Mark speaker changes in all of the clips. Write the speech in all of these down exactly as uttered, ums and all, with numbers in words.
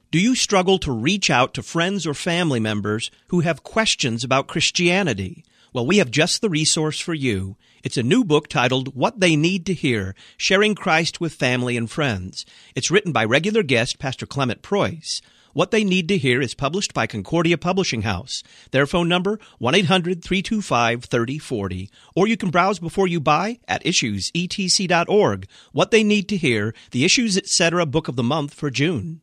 Speaker 1: Do you struggle to reach out to friends or family members who have questions about Christianity? Well, we have just the resource for you. It's a new book titled What They Need to Hear, Sharing Christ with Family and Friends. It's written by regular guest Pastor Clement Preuss. What They Need to Hear is published by Concordia Publishing House. Their phone number, one eight hundred, three two five, three oh four oh. Or you can browse before you buy at issues e t c dot org. What They Need to Hear, the Issues Etc. Book of the Month for June.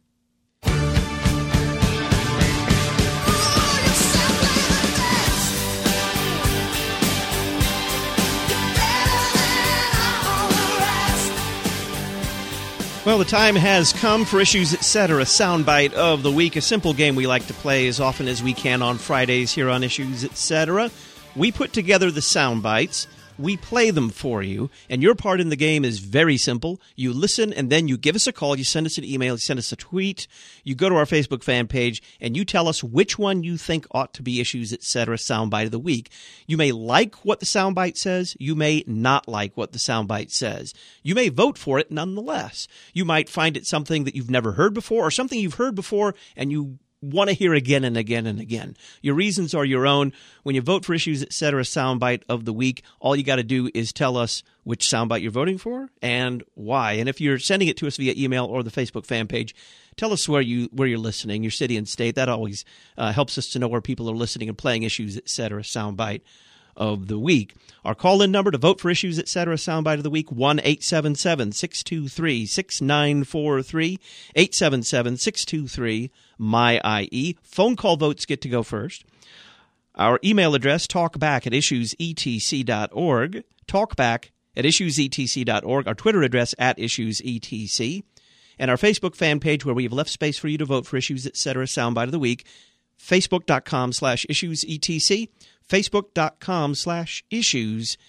Speaker 1: Well, the time has come for Issues Etc., Soundbite of the Week, a simple game we like to play as often as we can on Fridays here on Issues Etc. We put together the sound bites, we play them for you, and your part in the game is very simple. You listen, and then you give us a call, you send us an email, you send us a tweet, you go to our Facebook fan page, and you tell us which one you think ought to be Issues Etc. Soundbite of the Week. You may like what the soundbite says, you may not like what the soundbite says. You may vote for it nonetheless. You might find it something that you've never heard before, or something you've heard before, and you want to hear again and again and again. Your reasons are your own. When you vote for Issues Etc. Soundbite of the Week, all you got to do is tell us which soundbite you're voting for and why. And if you're sending it to us via email or the Facebook fan page, tell us where, you, where you're listening, your city and state. That always uh, helps us to know where people are listening and playing Issues Etc. Soundbite of the Week. Our call-in number to vote for Issues Etc. Soundbite of the Week, one eight seven seven, six two three, six nine four three, eight seven seven, six two three, M Y I E. Phone call votes get to go first. Our email address, talkback at issues e t c dot org, talkback at issues e t c dot org. Our Twitter address, at issues e t c. And our Facebook fan page, where we have left space for you to vote for Issues Etc. Soundbite of the Week, facebook.com slash issues etc, facebook.com slash issues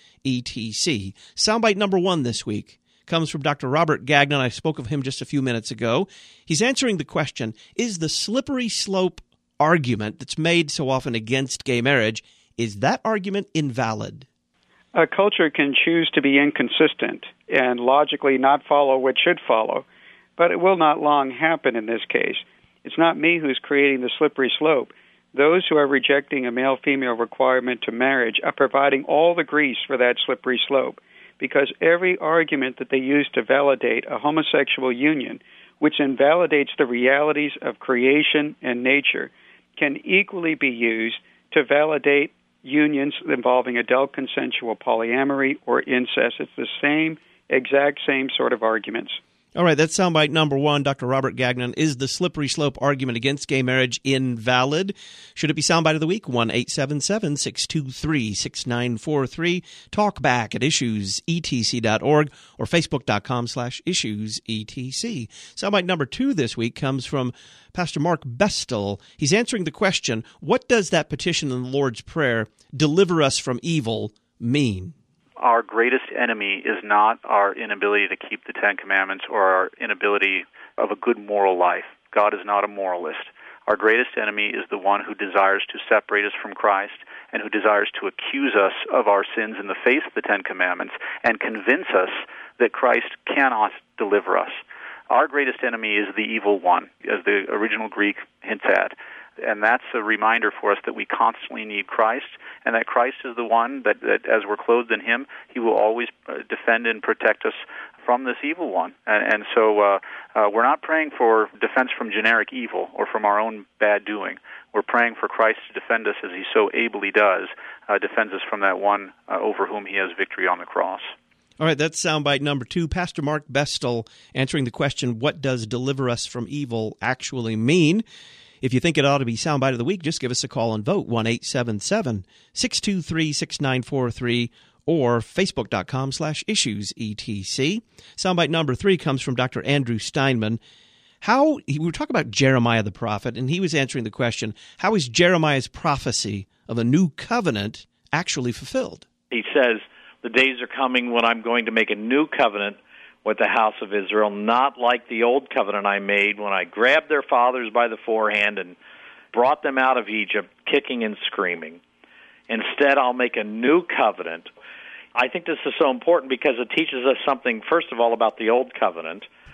Speaker 1: etc. Soundbite number one this week comes from Doctor Robert Gagnon. I spoke of him just a few minutes ago. He's answering the question, is the slippery slope argument that's made so often against gay marriage, is that argument invalid?
Speaker 2: A culture can choose to be inconsistent and logically not follow what should follow, but it will not long happen in this case. It's not me who's creating the slippery slope. Those who are rejecting a male-female requirement to marriage are providing all the grease for that slippery slope, because every argument that they use to validate a homosexual union, which invalidates the realities of creation and nature, can equally be used to validate unions involving adult consensual polyamory or incest. It's the same, exact same sort of arguments.
Speaker 1: All right, that's soundbite number one. Doctor Robert Gagnon, is the slippery slope argument against gay marriage invalid? Should it be soundbite of the week? one eight seven seven, six two three, six nine four three. Talk back at issues e t c dot org or facebook.com slash issues etc. Soundbite number two this week comes from Pastor Mark Bestel. He's answering the question, what does that petition in the Lord's Prayer, deliver us from evil, mean?
Speaker 3: Our greatest enemy is not our inability to keep the Ten Commandments or our inability of a good moral life. God is not a moralist. Our greatest enemy is the one who desires to separate us from Christ and who desires to accuse us of our sins in the face of the Ten Commandments and convince us that Christ cannot deliver us. Our greatest enemy is the evil one, as the original Greek hints at. And that's a reminder for us that we constantly need Christ, and that Christ is the one that, that as we're clothed in Him, He will always uh, defend and protect us from this evil one. And, and so uh, uh, we're not praying for defense from generic evil or from our own bad doing. We're praying for Christ to defend us as He so ably does, uh, defends us from that one uh, over whom He has victory on the cross.
Speaker 1: All right, that's soundbite number two. Pastor Mark Bestel answering the question, what does deliver us from evil actually mean? If you think it ought to be Soundbite of the Week, just give us a call and vote, one eight seven seven, six two three, six nine four three, or facebook.com slash issues etc. Soundbite number three comes from Doctor Andrew Steinman. How, we were talking about Jeremiah the prophet, and he was answering the question, how is Jeremiah's prophecy of a new covenant actually fulfilled?
Speaker 4: He says, the days are coming when I'm going to make a new covenant with the house of Israel, not like the old covenant I made when I grabbed their fathers by the forehand and brought them out of Egypt, kicking and screaming. Instead, I'll make a new covenant. I think this is so important because it teaches us something, first of all, about the old covenant,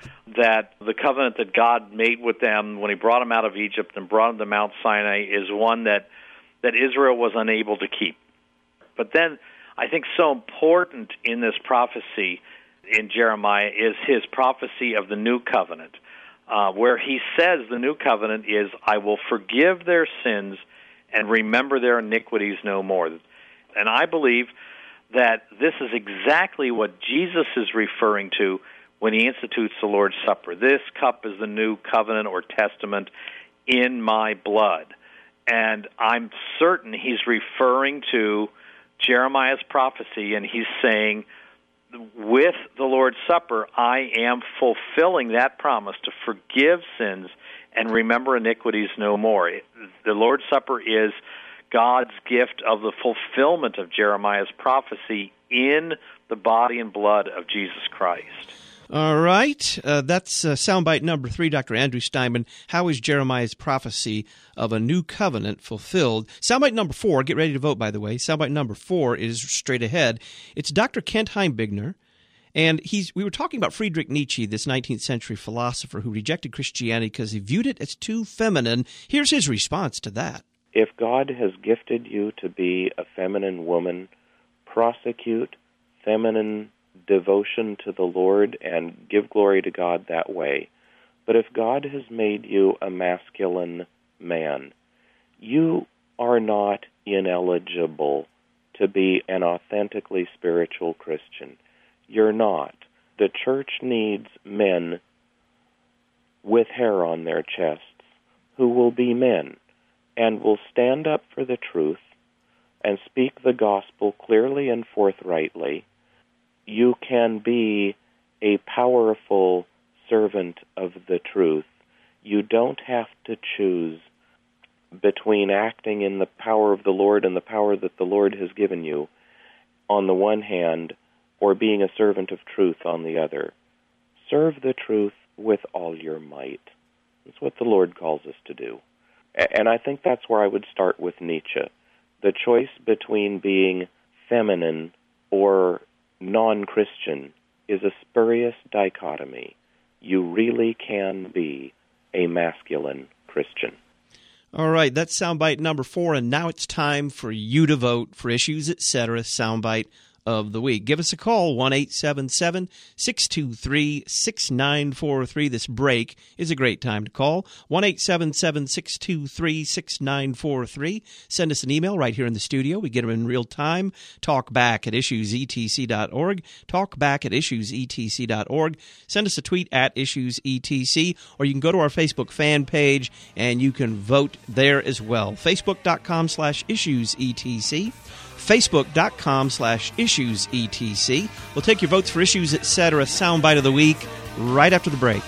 Speaker 4: that the covenant that God made with them when he brought them out of Egypt and brought them to Mount Sinai is one that, that Israel was unable to keep. But then I think so important in this prophecy in Jeremiah is his prophecy of the new covenant, uh, where he says the new covenant is, I will forgive their sins and remember their iniquities no more. And I believe that this is exactly what Jesus is referring to when he institutes the Lord's Supper. This cup is the new covenant or testament in my blood. And I'm certain he's referring to Jeremiah's prophecy, and he's saying, with the Lord's Supper, I am fulfilling that promise to forgive sins and remember iniquities no more. The Lord's Supper is God's gift of the fulfillment of Jeremiah's prophecy in the body and blood of Jesus Christ.
Speaker 1: All right. Uh, that's uh, soundbite number three, Doctor Andrew Steinman. How is Jeremiah's prophecy of a new covenant fulfilled? Soundbite number four, get ready to vote, by the way. Soundbite number four is straight ahead. It's Doctor Kent Heimbigner. And he's, we were talking about Friedrich Nietzsche, this nineteenth century philosopher who rejected Christianity because he viewed it as too feminine. Here's his response to that.
Speaker 5: If God has gifted you to be a feminine woman, prosecute feminine devotion to the Lord and give glory to God that way. But if God has made you a masculine man, you are not ineligible to be an authentically spiritual Christian. You're not. The church needs men with hair on their chests who will be men and will stand up for the truth and speak the gospel clearly and forthrightly. You can be a powerful servant of the truth. You don't have to choose between acting in the power of the Lord and the power that the Lord has given you on the one hand, or being a servant of truth on the other. Serve the truth with all your might. That's what the Lord calls us to do. And I think that's where I would start with Nietzsche. The choice between being feminine or non-Christian is a spurious dichotomy. You really can be a masculine Christian.
Speaker 1: All right, that's soundbite number four, and now it's time for you to vote for Issues, et cetera, soundbite of the week. Give us a call, one eight seven seven, six two three, six nine four three. This break is a great time to call, one eight seven seven, six two three, six nine four three. Send us an email right here in the studio. We get them in real time. Talk back at issues e t c dot org. Talk back at issues e t c dot org. Send us a tweet at issues e t c, or you can go to our Facebook fan page and you can vote there as well. Facebook.com slash issues etc. Facebook.com slash issues etc. We'll take your votes for Issues, et cetera. Soundbite of the week right after the break.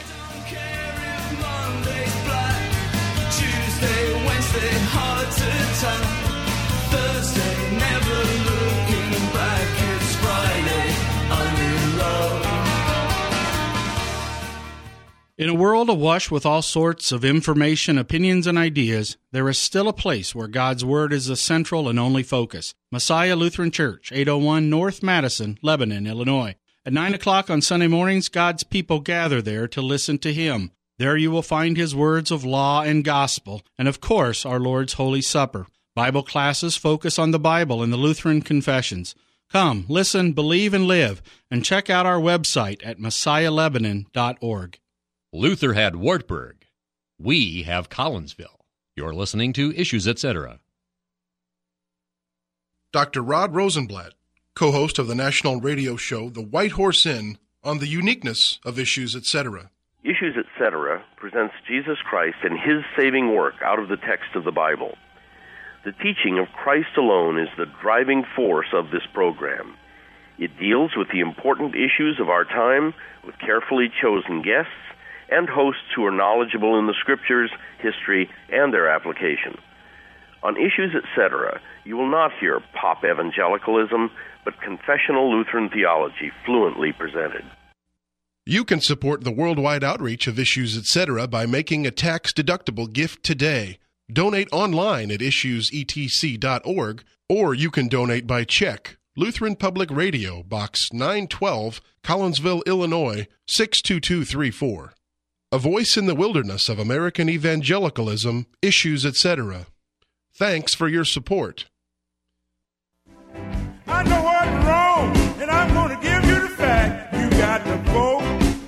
Speaker 6: In a world awash with all sorts of information, opinions, and ideas, there is still a place where God's Word is the central and only focus. Messiah Lutheran Church, eight oh one North Madison, Lebanon, Illinois. At nine o'clock on Sunday mornings, God's people gather there to listen to Him. There you will find His words of law and gospel, and of course, our Lord's Holy Supper. Bible classes focus on the Bible and the Lutheran confessions. Come, listen, believe, and live, and check out our website at messiah lebanon dot org.
Speaker 7: Luther had Wartburg. We have Collinsville. You're listening to Issues, et cetera.
Speaker 8: Doctor Rod Rosenblatt, co-host of the national radio show The White Horse Inn, on the uniqueness of Issues, et cetera.
Speaker 9: Issues, et cetera presents Jesus Christ and His saving work out of the text of the Bible. The teaching of Christ alone is the driving force of this program. It deals with the important issues of our time with carefully chosen guests and hosts who are knowledgeable in the Scriptures, history, and their application. On Issues, et cetera, you will not hear pop evangelicalism, but confessional Lutheran theology fluently presented.
Speaker 8: You can support the worldwide outreach of Issues, et cetera by making a tax-deductible gift today. Donate online at issues e t c dot org, or you can donate by check. Lutheran Public Radio, Box nine twelve, Collinsville, Illinois, six two two three four. A voice in the wilderness of American evangelicalism, issues, et cetera. Thanks for your support.
Speaker 10: I know what's wrong, and I'm going to give you the fact. You got to vote.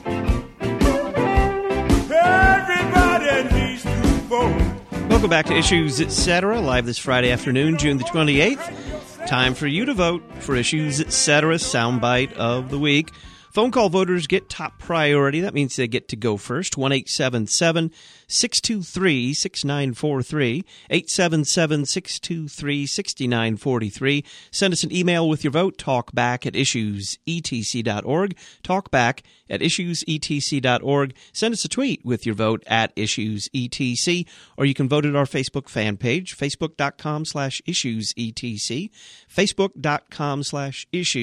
Speaker 10: Everybody needs to vote.
Speaker 1: Welcome back to Issues, et cetera, live this Friday afternoon, June the twenty-eighth. Time for you to vote for Issues, et cetera, soundbite of the week. Phone call voters get top priority. That means they get to go first. one eight seven seven, six two three, six nine four three, eight seven seven, six two three, six nine four three. Send us an email with your vote, talkback at issues e t c dot org, talkback at issues e t c dot org. Send us a tweet with your vote at issuesetc, or you can vote at our Facebook fan page, facebook.com slash issuesetc, facebook.com slash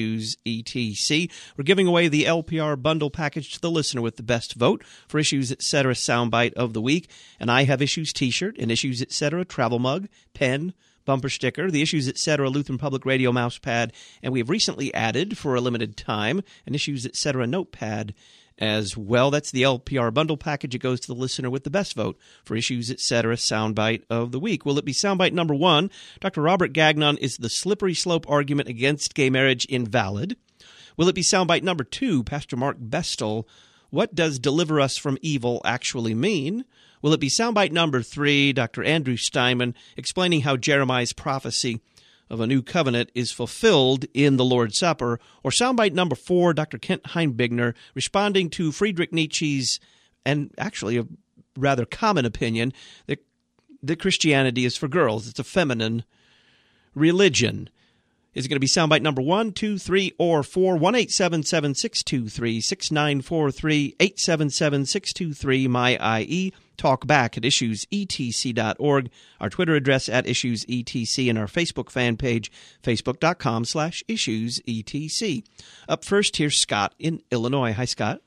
Speaker 1: issuesetc. We're giving away the L P R bundle package to the listener with the best vote for Issues, et cetera, soundbite of the week. And I have Issues t-shirt, an Issues, et cetera, travel mug, pen, bumper sticker, the Issues, et cetera, Lutheran Public Radio mouse pad, and we have recently added, for a limited time, an Issues, et cetera, notepad as well. That's the L P R bundle package. It goes to the listener with the best vote for Issues, et cetera, soundbite of the week. Will it be soundbite number one? Doctor Robert Gagnon, is the slippery slope argument against gay marriage invalid? Will it be soundbite number two? Pastor Mark Bestel, what does deliver us from evil actually mean? Will it be soundbite number three? Doctor Andrew Steinman, explaining how Jeremiah's prophecy of a new covenant is fulfilled in the Lord's Supper? Or soundbite number four? Doctor Kent Heimbigner, responding to Friedrich Nietzsche's, and actually a rather common opinion, that, that Christianity is for girls. It's a feminine religion. Is it going to be soundbite number one, two, three, or four? one eight seven seven, six two three, six nine four three, eight seven seven, six two three, M Y I E. Talk back at issues e t c dot org. Our Twitter address at issuesetc, and our Facebook fan page, facebook.com slash issuesetc. Up first, here's Scott in Illinois. Hi, Scott.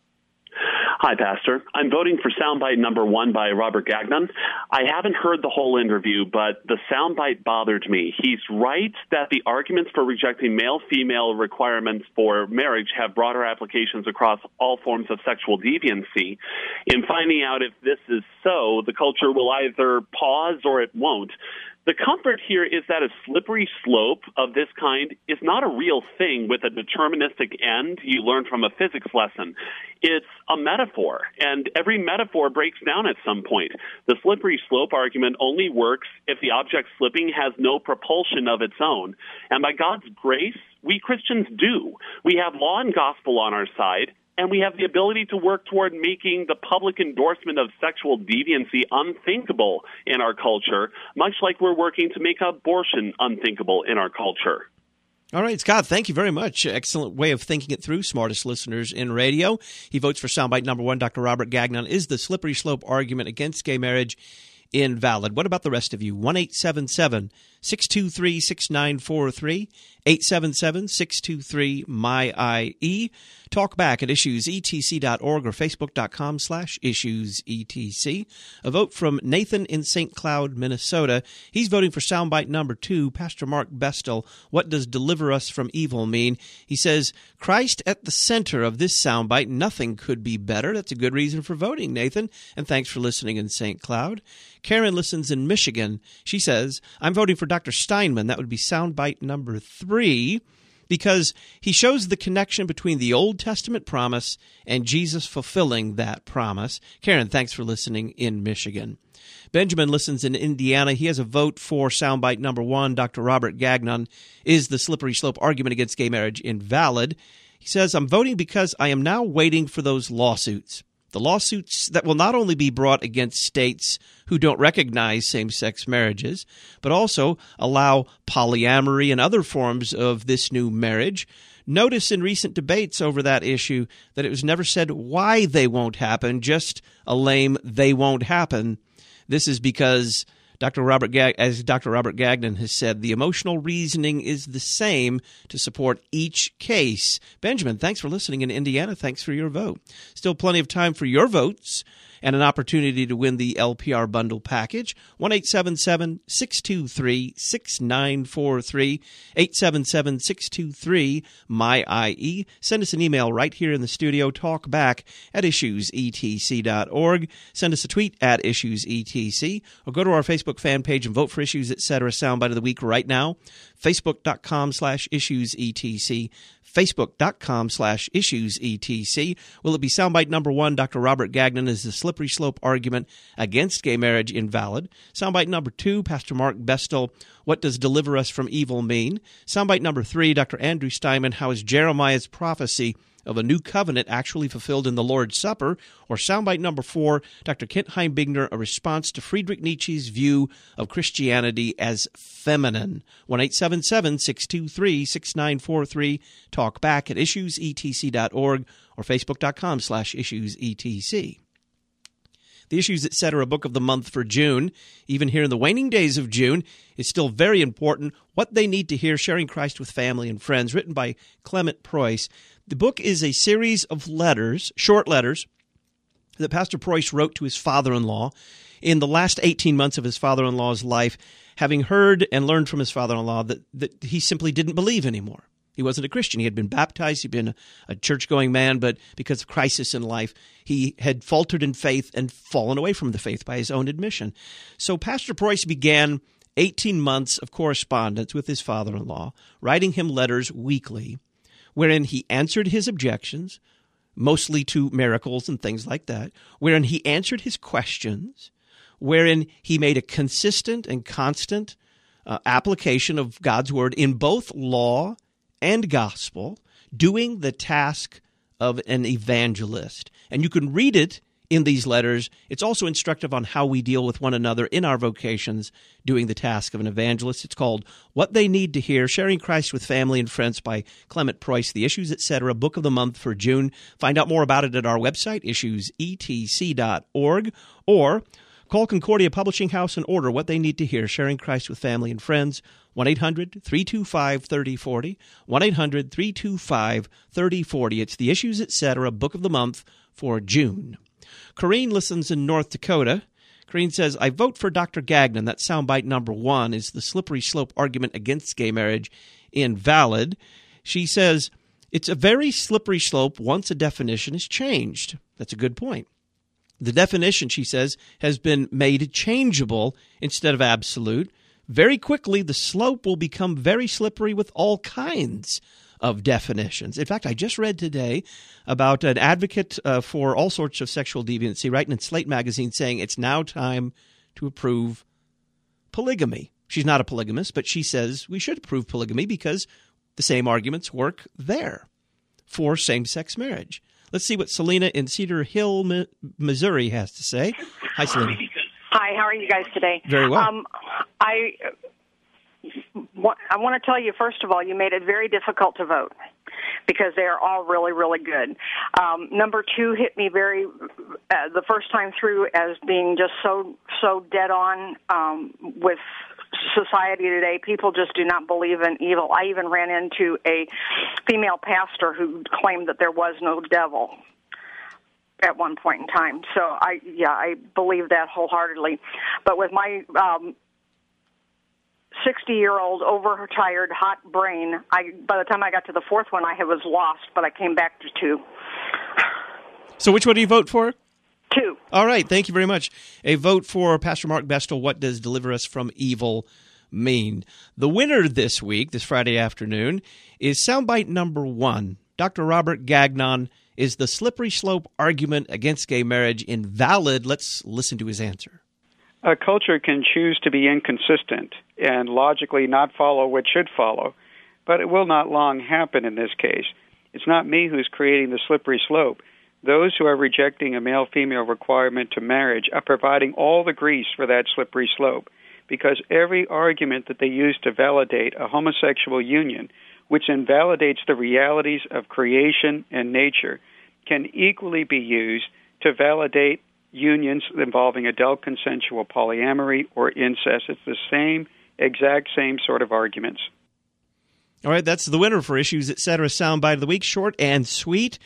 Speaker 11: Hi, Pastor. I'm voting for soundbite number one by Robert Gagnon. I haven't heard the whole interview, but the soundbite bothered me. He's right that the arguments for rejecting male-female requirements for marriage have broader applications across all forms of sexual deviancy. In finding out if this is so, the culture will either pause or it won't. The comfort here is that a slippery slope of this kind is not a real thing with a deterministic end you learn from a physics lesson. It's a metaphor, and every metaphor breaks down at some point. The slippery slope argument only works if the object slipping has no propulsion of its own. And by God's grace, we Christians do. We have law and gospel on our side, and we have the ability to work toward making the public endorsement of sexual deviancy unthinkable in our culture, much like we're working to make abortion unthinkable in our culture.
Speaker 1: All right, Scott, thank you very much. Excellent way of thinking it through, smartest listeners in radio. He votes for soundbite number one. Doctor Robert Gagnon, is the slippery slope argument against gay marriage invalid? What about the rest of you? one eight seven seven, six two three, six nine four three, eight seven seven, six two three, M Y I E. Talk back at issues e t c dot org or facebook.com slash issuesetc. A vote from Nathan in Saint Cloud, Minnesota. He's voting for soundbite number two. Pastor Mark Bestel, what does deliver us from evil mean? He says, Christ at the center of this soundbite. Nothing could be better. That's a good reason for voting, Nathan. And thanks for listening in Saint Cloud. Karen listens in Michigan. She says, I'm voting for Doctor Steinman. That would be soundbite number three, because he shows the connection between the Old Testament promise and Jesus fulfilling that promise. Karen, thanks for listening in Michigan. Benjamin listens in Indiana. He has a vote for soundbite number one. Doctor Robert Gagnon, is the slippery slope argument against gay marriage invalid? He says, I'm voting because I am now waiting for those lawsuits. The lawsuits that will not only be brought against states who don't recognize same-sex marriages, but also allow polyamory and other forms of this new marriage. Notice in recent debates over that issue that it was never said why they won't happen, just a lame they won't happen. This is because Doctor Robert Gag- as Doctor Robert Gagnon has said, the emotional reasoning is the same to support each case. Benjamin, thanks for listening in Indiana. Thanks for your vote. Still plenty of time for your votes and an opportunity to win the L P R bundle package. one eight seven seven, six two three, six nine four three, eight seven seven, six two three, M Y I E. Send us an email right here in the studio, talkback at issues e t c dot org. Send us a tweet at issues e t c, or go to our Facebook fan page and vote for Issues Etc. Soundbite of the Week right now. Facebook.com slash issues etc. Facebook.com slash issues etc. Will it be soundbite number one? Doctor Robert Gagnon, is the slippery slope argument against gay marriage invalid? Soundbite number two, Pastor Mark Bestel, what does deliver us from evil mean? Soundbite number three, Doctor Andrew Steinman, how is Jeremiah's prophecy of a new covenant actually fulfilled in the Lord's Supper? Or soundbite number four, Doctor Kent Heimbigner, a response to Friedrich Nietzsche's view of Christianity as feminine. one eight seven seven, six two three, six nine four three. Talk back at issues e t c dot org or facebook.com slash issues etc. The Issues Etc. Book of the Month for June, even here in the waning days of June, is still very important. What They Need to Hear, Sharing Christ with Family and Friends, written by Clement Preuss. The book is a series of letters, short letters, that Pastor Preuss wrote to his father-in-law in the last eighteen months of his father-in-law's life, having heard and learned from his father-in-law that, that he simply didn't believe anymore. He wasn't a Christian. He had been baptized. He'd been a, a church-going man, but because of crisis in life, he had faltered in faith and fallen away from the faith by his own admission. So Pastor Preuss began eighteen months of correspondence with his father-in-law, writing him letters weekly, wherein he answered his objections, mostly to miracles and things like that, wherein he answered his questions, wherein he made a consistent and constant uh, application of God's Word in both law and gospel, doing the task of an evangelist. And you can read it in these letters. It's also instructive on how we deal with one another in our vocations, doing the task of an evangelist. It's called What They Need to Hear, Sharing Christ with Family and Friends by Clement Preuss, the Issues Etc. Book of the Month for June. Find out more about it at our website, issues e t c dot org, or call Concordia Publishing House and order What They Need to Hear, Sharing Christ with Family and Friends, one eight hundred, three two five, three oh four oh, one eight hundred, three two five, three oh four oh. It's the Issues Etc. Book of the Month for June. Corrine listens in North Dakota. Corrine says, I vote for Doctor Gagnon. That soundbite number one is the slippery slope argument against gay marriage invalid. She says, it's a very slippery slope once a definition is changed. That's a good point. The definition, she says, has been made changeable instead of absolute. Very quickly, the slope will become very slippery with all kinds of definitions. In fact, I just read today about an advocate uh, for all sorts of sexual deviancy writing in Slate magazine saying it's now time to approve polygamy. She's not a polygamist, but she says we should approve polygamy because the same arguments work there for same-sex marriage. Let's see what Selena in Cedar Hill, Missouri has to say. Hi, Selena.
Speaker 12: Hi, how are you guys today?
Speaker 1: Very well.
Speaker 12: Um, I, I want to tell you, first of all, you made it very difficult to vote because they are all really, really good. Um, number two hit me very, uh, the first time through as being just so, so dead on um, with society today. People just do not believe in evil. I even ran into a female pastor who claimed that there was no devil at one point in time. So I, yeah, I believe that wholeheartedly. But with my um, sixty-year-old, overtired, hot brain, I by the time I got to the fourth one, I was lost. But I came back to two.
Speaker 1: So which one do you vote for?
Speaker 12: Two.
Speaker 1: All right. Thank you very much. A vote for Pastor Mark Bestel. What does deliver us from evil mean? The winner this week, this Friday afternoon, is soundbite number one. Doctor Robert Gagnon, is the slippery slope argument against gay marriage invalid? Let's listen to his answer.
Speaker 2: A culture can choose to be inconsistent and logically not follow what should follow, but it will not long happen in this case. It's not me who's creating the slippery slope. Those who are rejecting a male-female requirement to marriage are providing all the grease for that slippery slope, because every argument that they use to validate a homosexual union, which invalidates the realities of creation and nature, can equally be used to validate unions involving adult consensual polyamory or incest. It's the same, exact same sort of arguments.
Speaker 1: All right, that's the winner for Issues Etc. Soundbite of the Week, short and sweet.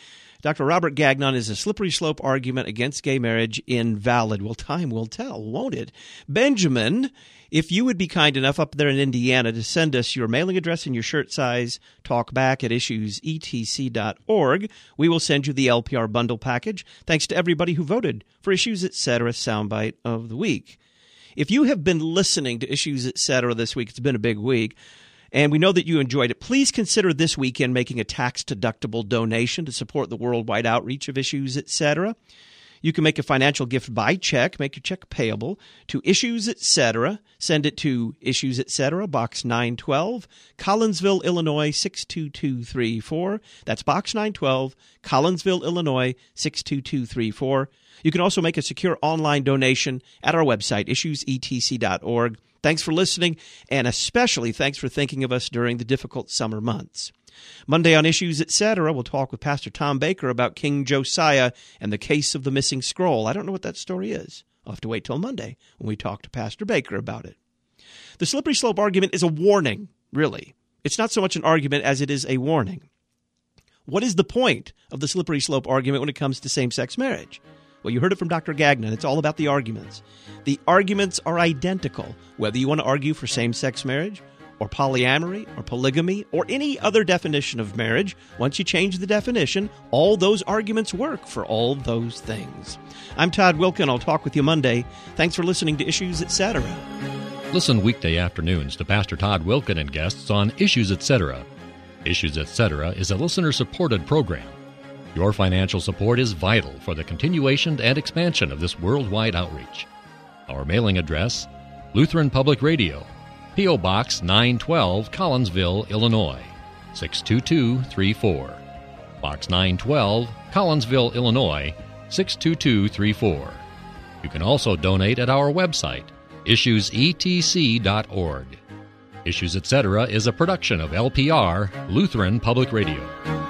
Speaker 1: Doctor Robert Gagnon, is a slippery slope argument against gay marriage invalid? Well, time will tell, won't it? Benjamin, if you would be kind enough up there in Indiana to send us your mailing address and your shirt size, talk back at issues e t c dot org. We will send you the L P R bundle package. Thanks to everybody who voted for Issues Etc. Soundbite of the Week. If you have been listening to Issues Etc. this week, it's been a big week, and we know that you enjoyed it, please consider this weekend making a tax-deductible donation to support the worldwide outreach of Issues Etc. You can make a financial gift by check, make your check payable to Issues Etc. Send it to Issues Etc., Box nine twelve, Collinsville, Illinois, six two two three four. That's Box nine twelve, Collinsville, Illinois, six two two three four. You can also make a secure online donation at our website, issues e t c dot org. Thanks for listening, and especially thanks for thinking of us during the difficult summer months. Monday on Issues Etc., we'll talk with Pastor Tom Baker about King Josiah and the case of the missing scroll. I don't know what that story is. I'll have to wait till Monday when we talk to Pastor Baker about it. The slippery slope argument is a warning, really. It's not so much an argument as it is a warning. What is the point of the slippery slope argument when it comes to same-sex marriage? Well, you heard it from Doctor Gagnon. It's all about the arguments. The arguments are identical, whether you want to argue for same-sex marriage or polyamory or polygamy or any other definition of marriage. Once you change the definition, all those arguments work for all those things. I'm Todd Wilken. I'll talk with you Monday. Thanks for listening to Issues Etc.
Speaker 7: Listen weekday afternoons to Pastor Todd Wilken and guests on Issues Etc. Issues Etc. is a listener-supported program. Your financial support is vital for the continuation and expansion of this worldwide outreach. Our mailing address, Lutheran Public Radio, P O. Box nine twelve, Collinsville, Illinois, six two two three four. Box nine twelve, Collinsville, Illinois, six two two three four. You can also donate at our website, issues e t c dot org. Issues Etc. is a production of L P R, Lutheran Public Radio.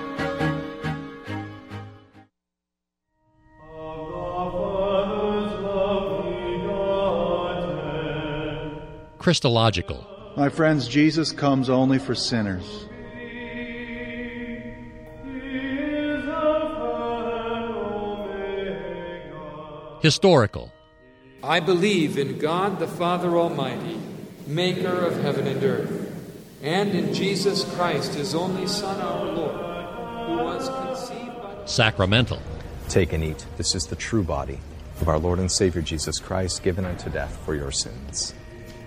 Speaker 7: Christological.
Speaker 13: My friends, Jesus comes only for sinners.
Speaker 7: Historical.
Speaker 14: I believe in God the Father Almighty, maker of heaven and earth, and in Jesus Christ, his only Son, our Lord, who was conceived by...
Speaker 7: Sacramental.
Speaker 15: Take and eat. This is the true body of our Lord and Savior Jesus Christ, given unto death for your sins.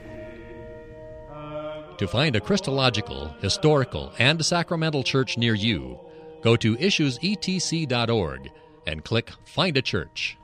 Speaker 7: To find a Christological, historical, and sacramental church near you, go to issues e t c dot org and click Find a Church.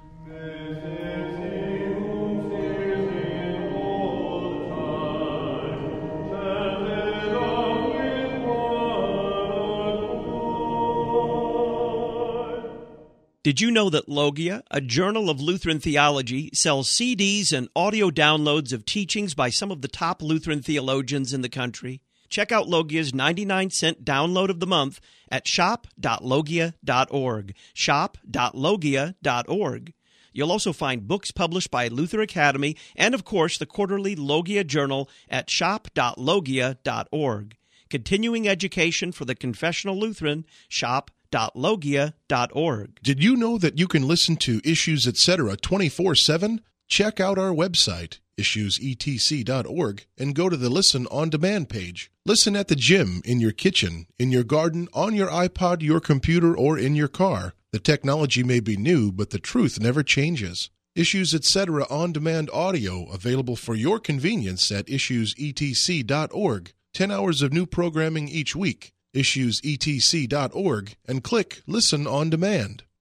Speaker 1: Did you know that Logia, a journal of Lutheran theology, sells C Ds and audio downloads of teachings by some of the top Lutheran theologians in the country? Check out Logia's ninety-nine cent download of the month at shop dot logia dot org, shop dot logia dot org. You'll also find books published by Luther Academy and, of course, the quarterly Logia Journal at shop dot logia dot org. Continuing education for the confessional Lutheran, shop dot logia dot org.
Speaker 8: Did you know that you can listen to Issues Etc. twenty-four seven? Check out our website, issues e t c dot org, and go to the Listen on Demand page. Listen at the gym, in your kitchen, in your garden, on your iPod, your computer, or in your car. The technology may be new, but the truth never changes. Issues Etc. on-demand audio available for your convenience at issues e t c dot org. Ten hours of new programming each week. issues e t c dot org and click Listen on Demand.